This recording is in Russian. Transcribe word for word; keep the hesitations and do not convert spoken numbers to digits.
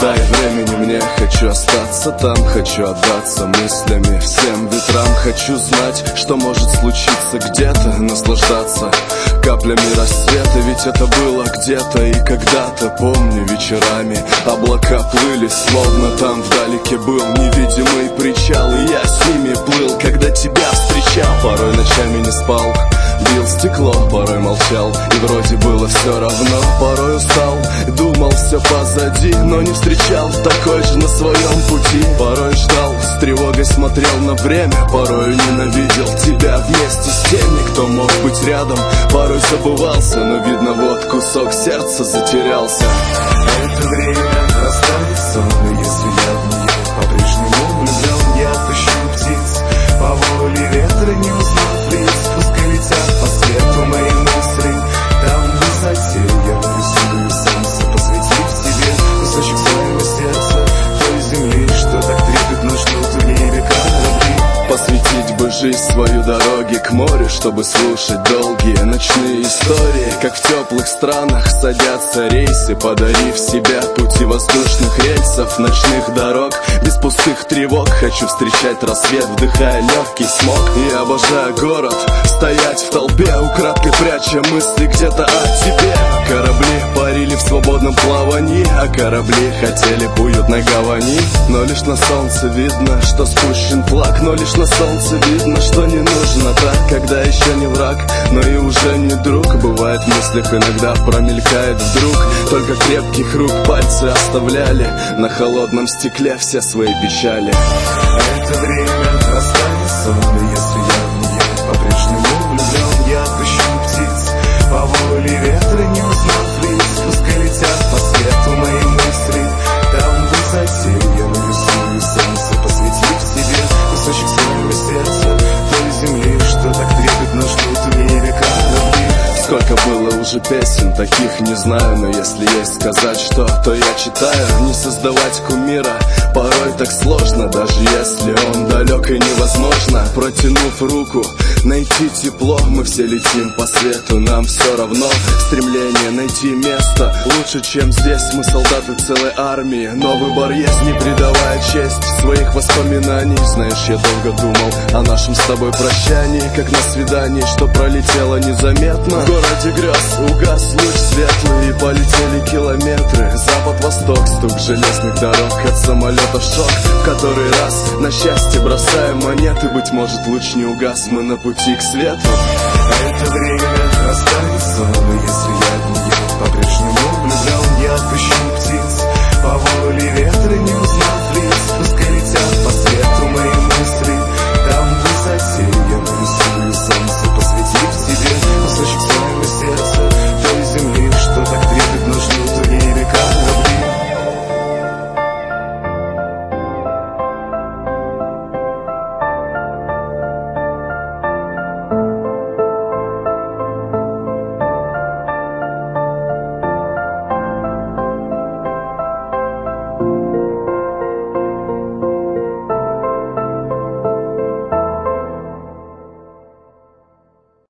Дай времени мне, хочу остаться там, хочу отдаться мыслями всем ветрам. Хочу знать, что может случиться где-то, наслаждаться каплями рассвета. Ведь это было где-то и когда-то, помню, вечерами облака плыли, словно там вдалеке был невидимый причал, и я с ними плыл, когда тебя встречал. Порой ночами не спал, бил стекло, порой молчал, и вроде было все равно. Порой устал, думал все позади, но не встречал такой же на своем пути. Порой ждал, с тревогой смотрел на время, порой ненавидел тебя вместе с теми, кто мог быть рядом. Порой забывался, но видно вот кусок сердца затерялся. Это время останется, но если я в нее по-прежнему влюблен, я отпущу птиц по воле ветра, не узнав лиц. Пускай летят по свету мои мысли, там в высоте я нарисую солнце, посвятив тебе кусочек своего сердца, той земли, что так трепетно ждут в небе корабли. Посвятить бы жизнь свою дороге к морю, чтобы слушать долгие ночные истории, как в теплых странах садятся рейсы, подарив себя пути воздушных рельсов, ночных дорог, без пустых тревог. Хочу встречать рассвет, вдыхая легкий смог. И обожаю город, стоять в толпе, украдкой пряча мысли где-то о тебе. Корабли парили в свободном плавании, а корабли хотели в уютной гавани. Но лишь на солнце видно, что спущен флаг, но лишь на солнце видно, что не нужно так, когда еще не враг, но и уже не друг. Бывает в мыслях иногда промелькает вдруг, только крепких рук пальцы оставляли на холодном стекле все свои печали. Это время останется, но если я в нее по-прежнему влюблен, я отпущу птиц по воле ветра, не узнав лиц. Пускай летят по свету мои мысли, там в высоте я нарисую солнце, посвятив тебе кусочек своего сердца, той земли, что так трепетно ждут в небе корабли. Сколько было уже песен, таких не знаю, но если есть сказать что, то я читаю. Не создавать кумира порой так сложно, даже если он далек и невозможно. Протянув руку, найти тепло, мы все летим по свету, нам все равно. Стремление найти место лучше, чем здесь, мы солдаты целой армии. Но выбор есть, не предавая честь своих воспоминаний. Знаешь, я долго думал о нашем с тобой прощании, как на свидании, что пролетело незаметно. В городе грез угас луч светлый, и полетели километры. Запад-восток, стук железных дорог, от самолетов шок. В который раз на счастье бросаем монеты, быть может луч не угас, мы на пути к свету. Это время